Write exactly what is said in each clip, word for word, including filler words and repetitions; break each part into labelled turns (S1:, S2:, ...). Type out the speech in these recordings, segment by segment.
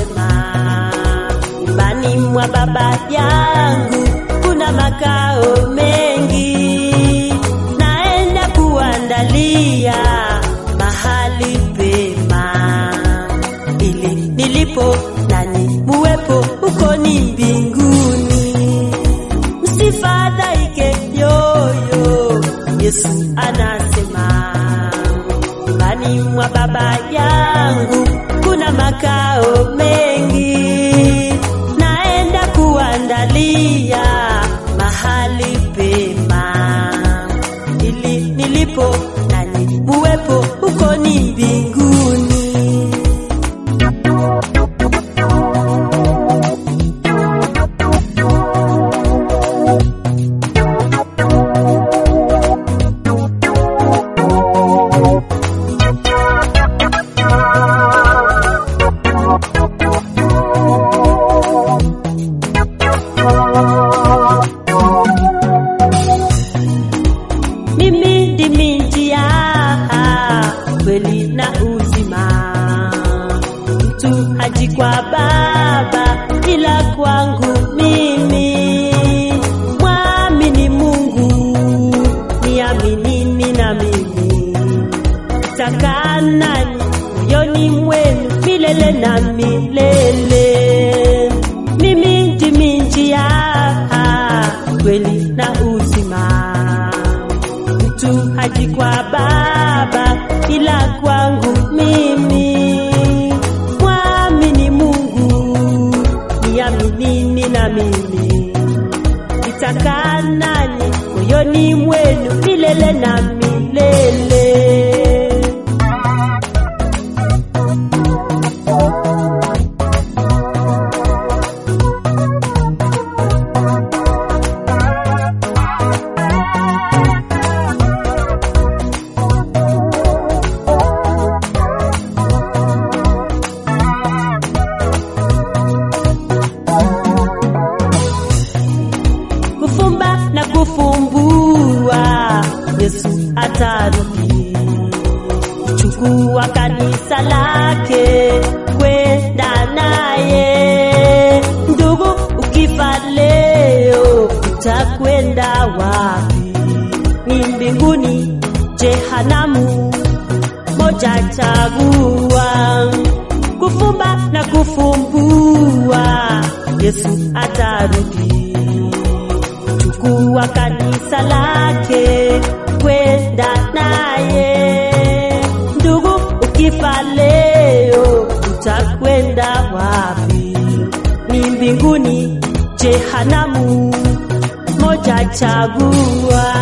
S1: anasema, nyumbani mwa Baba yangu kuna makao mengi, naenda kuandalia mahali pema, ili nilipo nani muwepo huko ni mbinguni. Msifadhaike yoyo, Yesu anasema, nyumbani mwa Baba yangu kuna makao mengi, naenda kuandalia mahali pema, ili nilipo nani muwepo huko ni mbinguni. Mimi ndimi njia, kweli na uzima, mtu haji kwa Baba ila kwangu mimi. Mwamini Mungu, niaminini na mimi, nitakaa nanyi moyoni mwenu milele na milele. Mimi ndimi njia, kweli na uzima, mtu haji kwa Baba ila kwangu mimi. Mwamini Mungu, niaminini na mimi, nitakaa nanyi moyoni mwenu milele na milele. Kufumba na kufumbua, Yesu atarudi kuchukua kanisa lake kwenda naye. Ndugu, ukifa leo utakwenda wapi? Ni mbinguni, jehanamu, moja chagua. Kufumba na kufumbua, Yesu atarudi kuwa kanisa lake kwenda naye. Ndugu, ukifa leo utakwenda wapi? Ni mbinguni, jehanamu, moja chagua.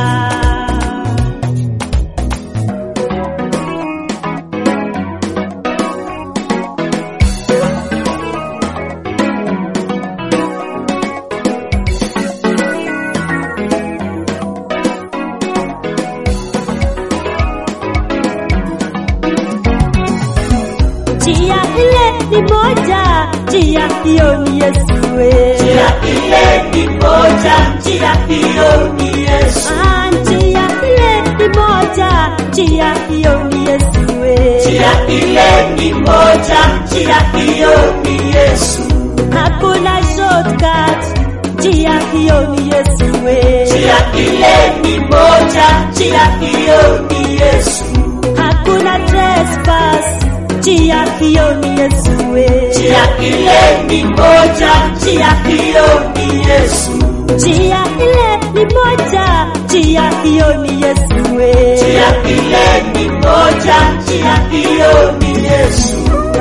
S1: Njia ile ni moja, njia hiyo ni Yesu.
S2: Njia ile ni moja, njia hiyo ni Yesu.
S1: Ah, njia ile ni moja, njia hiyo ni Yesu.
S2: Njia ile ni moja, njia hiyo ni Yesu.
S1: Hakuna shortcut, njia hiyo ni Yesu.
S2: Njia ile ni moja, njia hiyo ni Yesu.
S1: Hakuna trespass, njia hiyo ni Yesu.
S2: Njia ile ni moja, njia hiyo ni Yesu.
S1: Njia ile ni moja, njia hiyo ni Yesu.
S2: Njia ile ni moja, njia hiyo ni Yesu.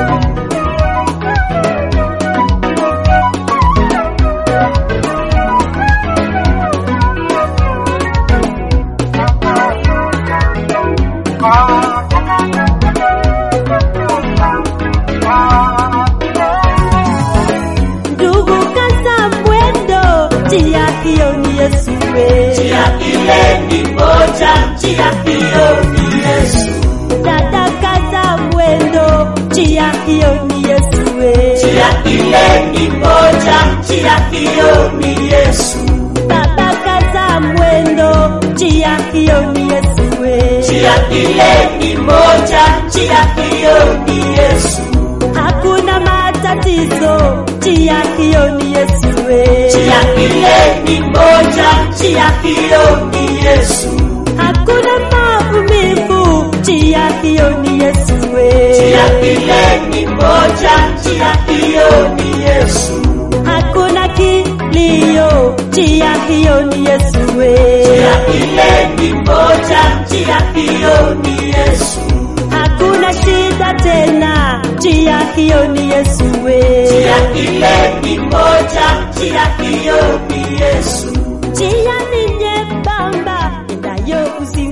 S1: Ndugu, kaza mwendo, njia hiyo ni Yesu.
S2: Njia ile ni moja, njia hiyo ni Yesu.
S1: Dada, kaza mwendo, njia hiyo ni Yesu.
S2: Njia ile ni moja, njia hiyo ni Yesu.
S1: Baba, kaza mwendo, njia hiyo ni Yesu.
S2: Njia ile ni moja, njia hiyo ni Yesu.
S1: Hakuna matatizo matatizo, njia hiyo ni Yesu we.
S2: Njia ile ni moja, njia hiyo ni Yesu.
S1: Hakuna maumivu, njia hiyo ni Yesu we.
S2: Njia ile ni moja, njia hiyo ni Yesu.
S1: Hakuna kilio, njia hiyo ni Yesu we.
S2: Njia ile ni moja, njia hiyo ni Yesu.
S1: Hakuna shida tena, njia hiyo ni Yesu we.
S2: Njia ile ni moja, njia hiyo ni Yesu.
S1: Njia ni nyembamba, endayo uzima